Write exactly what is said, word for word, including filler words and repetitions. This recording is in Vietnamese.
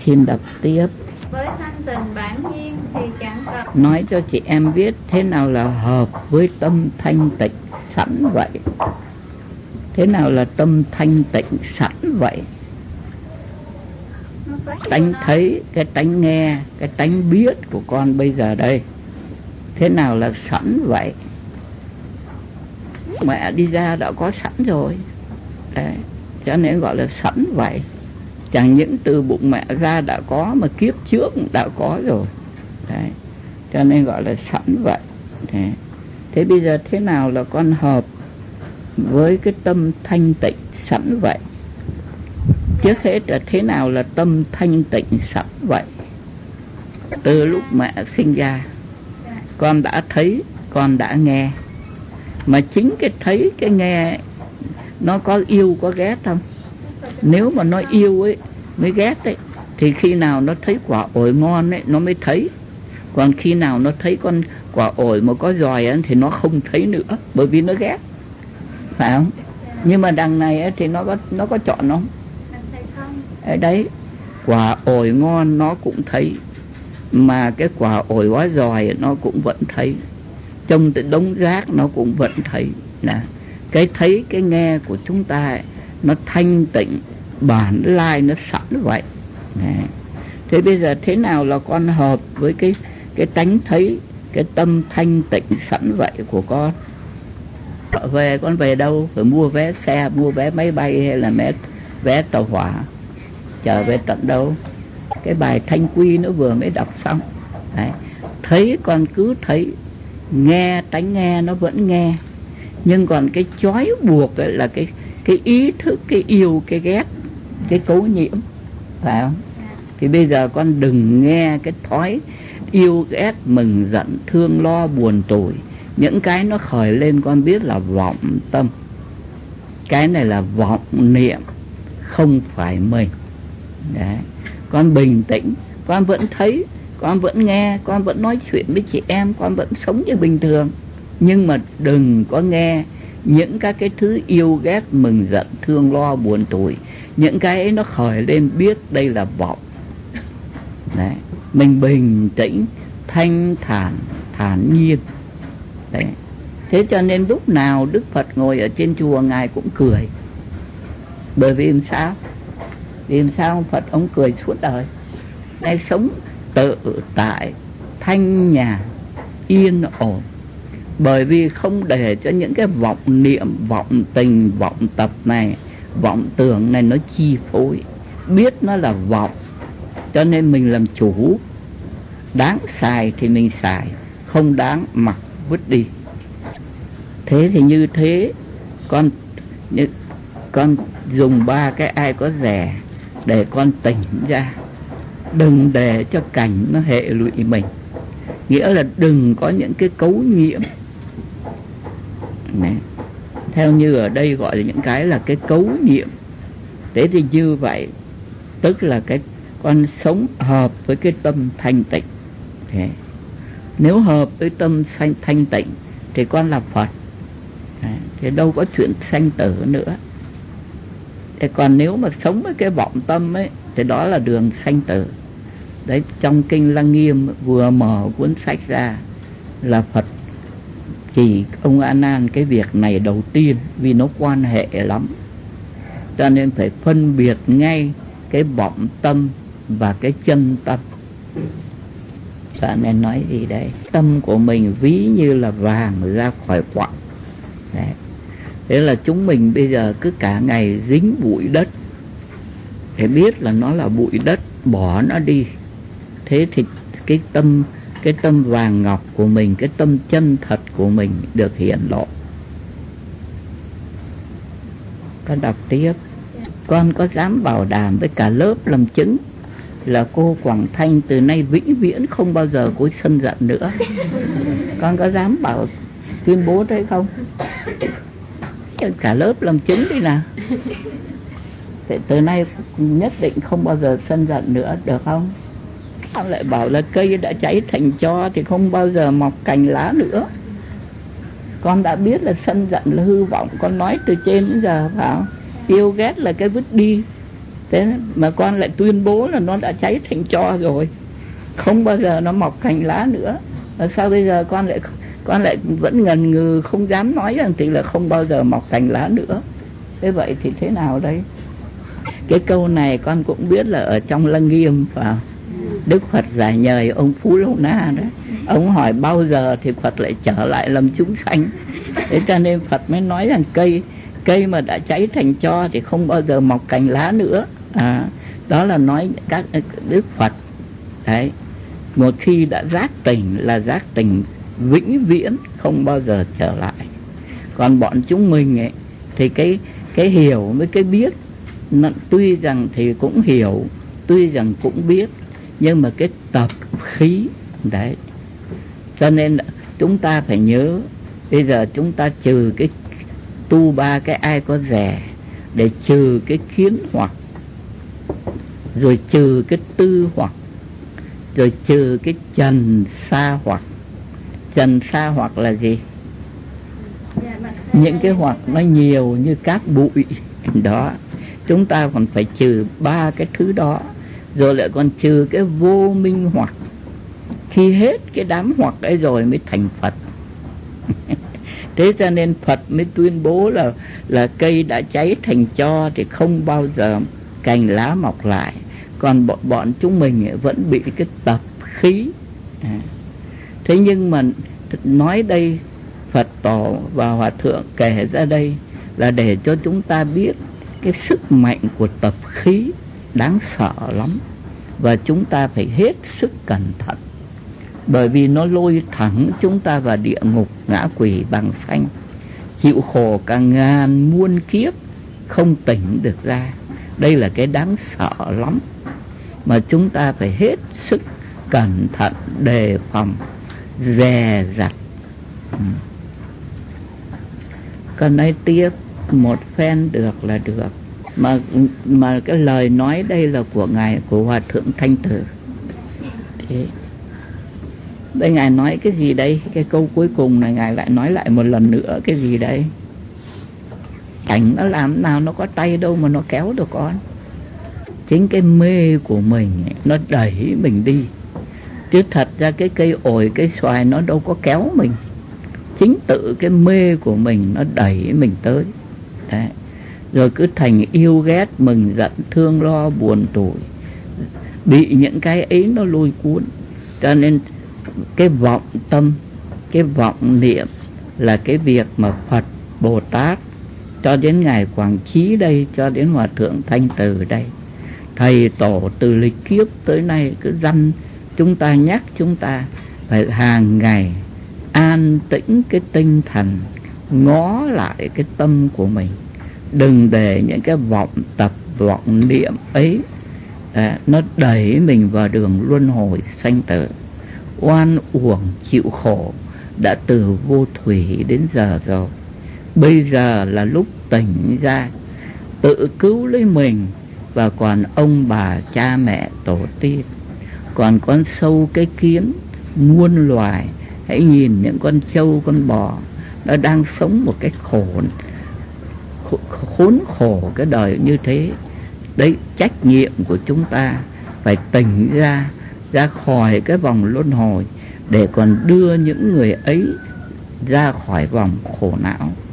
Xin đọc tiếp. Với thanh tình bản nhiên thì chẳng cần. Nói cho chị em biết thế nào là hợp với tâm thanh tịnh sẵn vậy. Thế nào là tâm thanh tịnh sẵn vậy? Tánh thấy, cái tánh nghe, cái tánh biết của con bây giờ đây, thế nào là sẵn vậy? Mẹ đi ra đã có sẵn rồi. Đấy, cho nên gọi là sẵn vậy. Chẳng những từ bụng mẹ ra đã có, mà kiếp trước đã có rồi. Đấy, cho nên gọi là sẵn vậy. Đấy. Thế bây giờ thế nào là con hợp với cái tâm thanh tịnh sẵn vậy? Trước hết là thế nào là tâm thanh tịnh sẵn vậy? Từ lúc mẹ sinh ra, con đã thấy, con đã nghe. Mà chính cái thấy, cái nghe nó có yêu có ghét không? Nếu mà nó yêu ấy mới ghét ấy, thì khi nào nó thấy quả ổi ngon ấy nó mới thấy. Còn khi nào nó thấy con quả ổi mà có giòi ấy, thì nó không thấy nữa, bởi vì nó ghét, phải không? Nhưng mà đằng này ấy, thì nó có nó có chọn không? Ở đấy, quả ổi ngon nó cũng thấy, mà cái quả ổi quá giòi nó cũng vẫn thấy. Trong cái đống rác nó cũng vẫn thấy. Là cái thấy, cái nghe của chúng ta ấy, nó thanh tịnh bản lai, nó sẵn vậy. Đấy. Thế bây giờ thế nào là con hợp với cái cái tánh thấy, cái tâm thanh tịnh sẵn vậy của con? Về con về đâu? Phải mua vé xe, mua vé máy bay hay là vé, vé tàu hỏa? Trở về tận đâu? Cái bài Thanh Quy nó vừa mới đọc xong. Đấy. Thấy con cứ thấy, nghe tánh nghe nó vẫn nghe, nhưng còn cái trói buộc ấy là cái cái ý thức, cái yêu, cái ghét, cái cấu nhiễm, phải không? Thì bây giờ con đừng nghe cái thói yêu ghét, mừng giận, thương lo, buồn tủi. Những cái nó khởi lên con biết là vọng tâm. Cái này là vọng niệm, không phải mình. Đấy. Con bình tĩnh, con vẫn thấy, con vẫn nghe, con vẫn nói chuyện với chị em, con vẫn sống như bình thường. Nhưng mà đừng có nghe những các cái thứ yêu ghét, mừng giận, thương lo, buồn tủi. Những cái ấy nó khởi lên, biết đây là vọng. Đấy. Mình bình tĩnh, thanh thản, thản nhiên. Đấy. Thế cho nên lúc nào Đức Phật ngồi ở trên chùa Ngài cũng cười. Bởi vì làm sao? Vì làm sao Phật ông cười suốt đời? Ngài sống tự tại, thanh nhàn, yên ổn. Bởi vì không để cho những cái vọng niệm, vọng tình, vọng tập này, vọng tưởng này nó chi phối. Biết nó là vọng, cho nên mình làm chủ. Đáng xài thì mình xài, không đáng mặc vứt đi. Thế thì như thế, con con dùng ba cái ai có rẻ để con tỉnh ra. Đừng để cho cảnh nó hệ lụy mình. Nghĩa là đừng có những cái cấu nhiễm. Này. Theo như ở đây gọi là những cái là cái cấu nhiễm. Thế thì như vậy, tức là cái con sống hợp với cái tâm thanh tịnh. Thế. Nếu hợp với tâm thanh, thanh tịnh thì con là Phật. Đấy. Thì đâu có chuyện sanh tử nữa. Thế còn nếu mà sống với cái vọng tâm ấy, thì đó là đường sanh tử. Đấy, trong Kinh Lăng Nghiêm vừa mở cuốn sách ra là Phật chỉ ông A Nan cái việc này đầu tiên, vì nó quan hệ lắm. Cho nên phải phân biệt ngay cái vọng tâm và cái chân tâm. Cho nên nói gì đấy? Tâm của mình ví như là vàng ra khỏi quặng. Đấy. Thế là chúng mình bây giờ cứ cả ngày dính bụi đất, để biết là nó là bụi đất, bỏ nó đi. Thế thì cái tâm cái tâm vàng ngọc của mình, cái tâm chân thật của mình được hiện lộ. Con đọc tiếp. Con có dám bảo đảm với cả lớp làm chứng là cô Quảng Thanh từ nay vĩnh viễn không bao giờ có sân giận nữa? Con có dám bảo tuyên bố thế không? Cả lớp làm chứng đi nào. Thế từ nay nhất định không bao giờ sân giận nữa, được không? Con lại bảo là cây đã cháy thành tro thì không bao giờ mọc cành lá nữa. Con đã biết là sân giận là hư vọng, con nói từ trên đến giờ, phải không? Yêu ghét là cái vứt đi. Thế mà con lại tuyên bố là nó đã cháy thành tro rồi, không bao giờ nó mọc cành lá nữa. Và sao bây giờ con lại con lại vẫn ngần ngừ không dám nói rằng thì là không bao giờ mọc cành lá nữa? Thế vậy thì thế nào đây? Cái câu này con cũng biết là ở trong Lăng Nghiêm và Đức Phật giải nhời ông Phú Lâu Na đó. Ông hỏi bao giờ thì Phật lại trở lại làm chúng sanh. Thế cho nên Phật mới nói rằng cây cây mà đã cháy thành tro thì không bao giờ mọc cành lá nữa. À, đó là nói các Đức Phật đấy, một khi đã giác tỉnh là giác tỉnh vĩnh viễn, không bao giờ trở lại. Còn bọn chúng mình ấy, thì cái cái hiểu với cái biết, tuy rằng thì cũng hiểu, tuy rằng cũng biết, nhưng mà cái tập khí đấy. Cho nên chúng ta phải nhớ, bây giờ chúng ta trừ cái tu ba cái ai có rẻ, để trừ cái kiến hoặc, rồi trừ cái tư hoặc, rồi trừ cái trần sa hoặc. Trần sa hoặc là gì? Những cái hoặc nó nhiều như cát bụi đó. Chúng ta còn phải trừ ba cái thứ đó, rồi lại còn trừ cái vô minh hoặc. Khi hết cái đám hoặc ấy rồi mới thành Phật. Thế cho nên Phật mới tuyên bố là là cây đã cháy thành tro thì không bao giờ cành lá mọc lại. Còn bọn, bọn chúng mình vẫn bị cái tập khí. À. Thế nhưng mà nói đây, Phật Tổ và Hòa Thượng kể ra đây là để cho chúng ta biết cái sức mạnh của tập khí đáng sợ lắm. Và chúng ta phải hết sức cẩn thận, bởi vì nó lôi thẳng chúng ta vào địa ngục ngã quỷ bằng xanh, chịu khổ cả ngàn muôn kiếp không tỉnh được ra. Đây là cái đáng sợ lắm, mà chúng ta phải hết sức cẩn thận, đề phòng, dè dặt. Còn nói tiếp một phen được là được. Mà mà cái lời nói đây là của ngài, của Hòa Thượng Thanh Tử. Thế đây ngài nói cái gì đây? Cái câu cuối cùng này ngài lại nói lại một lần nữa cái gì đây? Cảnh nó làm nào nó có tay đâu mà nó kéo được con. Chính cái mê của mình nó đẩy mình đi, chứ thật ra cái cây ổi, cây xoài nó đâu có kéo mình. Chính tự cái mê của mình nó đẩy mình tới. Đấy. Rồi cứ thành yêu ghét, mừng giận, thương lo, buồn tủi, bị những cái ấy nó lôi cuốn. Cho nên cái vọng tâm, cái vọng niệm là cái việc mà Phật, Bồ Tát, cho đến ngài Quảng Trí đây, cho đến Hòa Thượng Thanh Từ đây, thầy tổ từ lịch kiếp tới nay cứ dặn chúng ta, nhắc chúng ta phải hàng ngày an tĩnh cái tinh thần, ngó lại cái tâm của mình, đừng để những cái vọng tập, vọng niệm ấy à, nó đẩy mình vào đường luân hồi sanh tử, oan uổng chịu khổ đã từ vô thủy đến giờ rồi. Bây giờ là lúc tỉnh ra, tự cứu lấy mình và còn ông bà cha mẹ tổ tiên, còn con sâu cái kiến muôn loài. Hãy nhìn những con trâu con bò nó đang sống một cách khổ, khốn khổ cái đời như thế. Đấy, trách nhiệm của chúng ta phải tỉnh ra, ra khỏi cái vòng luân hồi, để còn đưa những người ấy ra khỏi vòng khổ não.